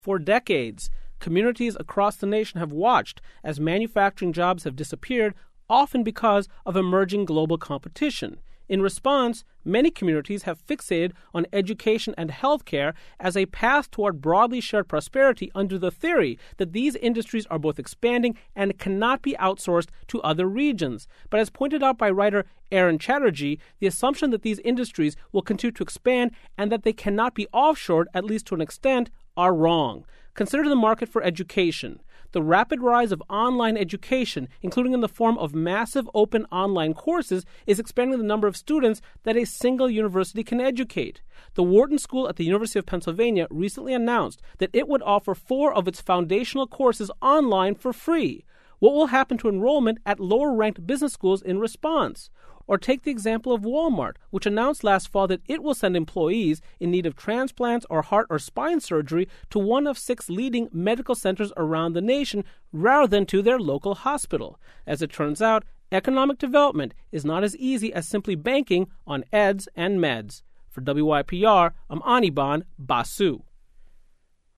For decades, communities across the nation have watched as manufacturing jobs have disappeared, often because of emerging global competition. In response, many communities have fixated on education and healthcare as a path toward broadly shared prosperity under the theory that these industries are both expanding and cannot be outsourced to other regions. But as pointed out by writer Aaron Chatterjee, the assumption that these industries will continue to expand and that they cannot be offshored, at least to an extent, are wrong. Consider the market for education. The rapid rise of online education, including in the form of massive open online courses, is expanding the number of students that a single university can educate. The Wharton School at the University of Pennsylvania recently announced that it would offer 4 of its foundational courses online for free. What will happen to enrollment at lower-ranked business schools in response? Or take the example of Walmart, which announced last fall that it will send employees in need of transplants or heart or spine surgery to one of 6 leading medical centers around the nation rather than to their local hospital. As it turns out, economic development is not as easy as simply banking on eds and meds. For WYPR, I'm Anirban Basu.